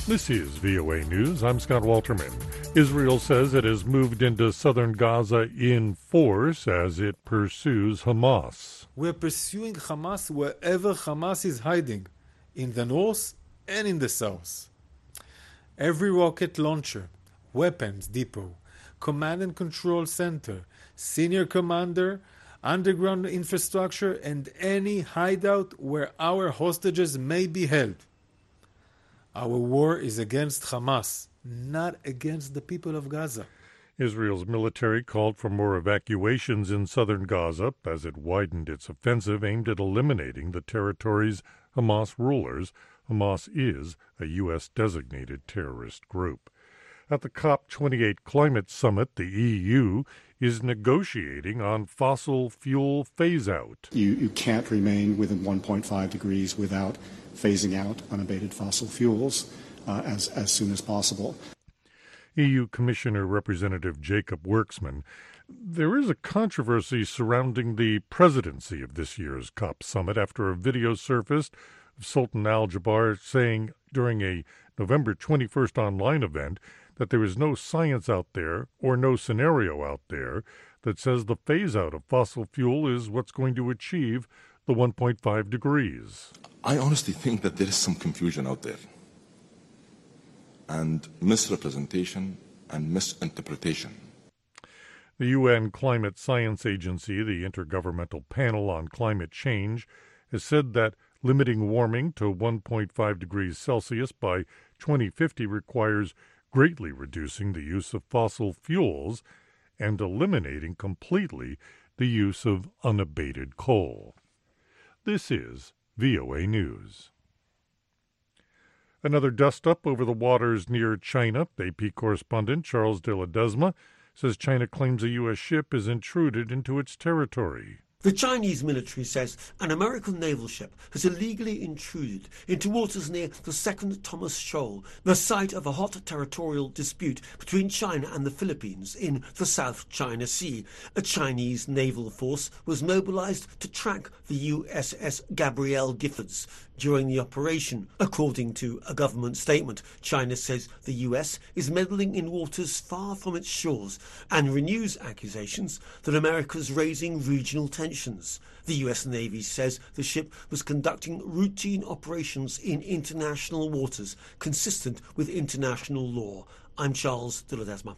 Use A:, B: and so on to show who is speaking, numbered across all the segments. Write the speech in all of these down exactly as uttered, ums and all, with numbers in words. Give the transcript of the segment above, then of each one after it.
A: This is V O A News. I'm Scott Walterman. Israel says it has moved into southern Gaza in force as it pursues Hamas.
B: We're pursuing Hamas wherever Hamas is hiding, in the north and in the south. Every rocket launcher, weapons depot, command and control center, senior commander, underground infrastructure, and any hideout where our hostages may be held. Our war is against Hamas, not against the people of Gaza.
A: Israel's military called for more evacuations in southern Gaza as it widened its offensive aimed at eliminating the territory's Hamas rulers. Hamas is a U S designated terrorist group. At the COP twenty-eight climate summit, the E U is negotiating on fossil fuel phase-out.
C: You, you can't remain within one point five degrees without phasing out unabated fossil fuels uh, as, as soon as possible.
A: E U Commissioner Representative Jacob Worksman, there is a controversy surrounding the presidency of this year's COP summit after a video surfaced of Sultan Al-Jaber saying during a November twenty-first online event that there is no science out there or no scenario out there that says the phase-out of fossil fuel is what's going to achieve the one point five degrees.
D: I honestly think that there is some confusion out there, and misrepresentation and misinterpretation.
A: The U N Climate Science Agency, the Intergovernmental Panel on Climate Change, has said that limiting warming to one point five degrees Celsius by twenty fifty requires greatly reducing the use of fossil fuels and eliminating completely the use of unabated coal. This is V O A News. Another dust-up over the waters near China. A P correspondent Charles de Ledesma says China claims a U S ship has intruded into its territory.
E: The Chinese military says an American naval ship has illegally intruded into waters near the Second Thomas Shoal, the site of a hot territorial dispute between China and the Philippines in the South China Sea. A Chinese naval force was mobilized to track the U S S Gabrielle Giffords during the operation. According to a government statement, China says the U S is meddling in waters far from its shores and renews accusations that America's raising regional tensions. The U S Navy says the ship was conducting routine operations in international waters consistent with international law. I'm Charles de Ledesma.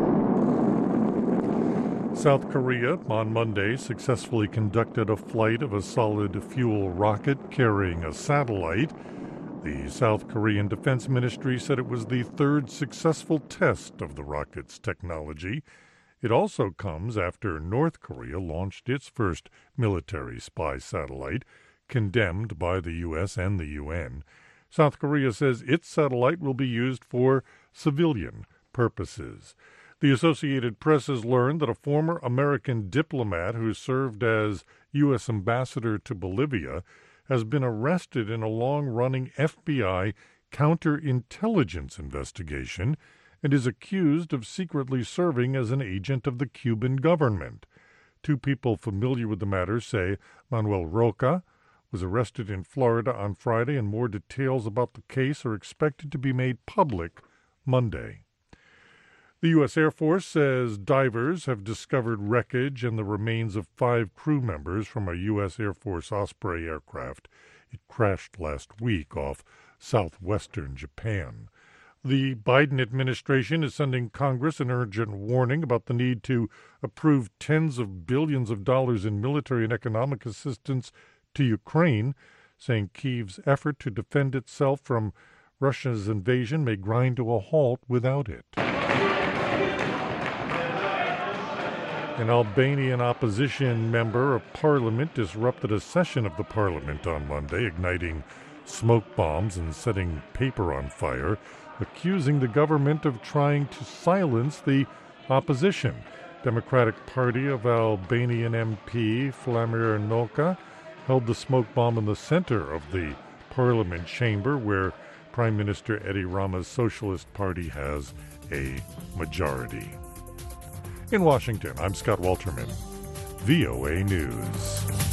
A: South Korea on Monday successfully conducted a flight of a solid-fuel rocket carrying a satellite. The South Korean Defense Ministry said it was the third successful test of the rocket's technology. It also comes after North Korea launched its first military spy satellite, condemned by the U S and the U N. South Korea says its satellite will be used for civilian purposes. The Associated Press has learned that a former American diplomat who served as U S ambassador to Bolivia has been arrested in a long-running F B I counterintelligence investigation and is accused of secretly serving as an agent of the Cuban government. Two people familiar with the matter say Manuel Roca was arrested in Florida on Friday, and more details about the case are expected to be made public Monday. The U S Air Force says divers have discovered wreckage and the remains of five crew members from a U S Air Force Osprey aircraft. It crashed last week off southwestern Japan. The Biden administration is sending Congress an urgent warning about the need to approve tens of billions of dollars in military and economic assistance to Ukraine, saying Kyiv's effort to defend itself from Russia's invasion may grind to a halt without it. An Albanian opposition member of parliament disrupted a session of the parliament on Monday, igniting smoke bombs and setting paper on fire, accusing the government of trying to silence the opposition. Democratic Party of Albanian M P Flamir Noka held the smoke bomb in the center of the parliament chamber, where Prime Minister Edi Rama's Socialist Party has a majority. In Washington, I'm Scott Walterman, V O A News.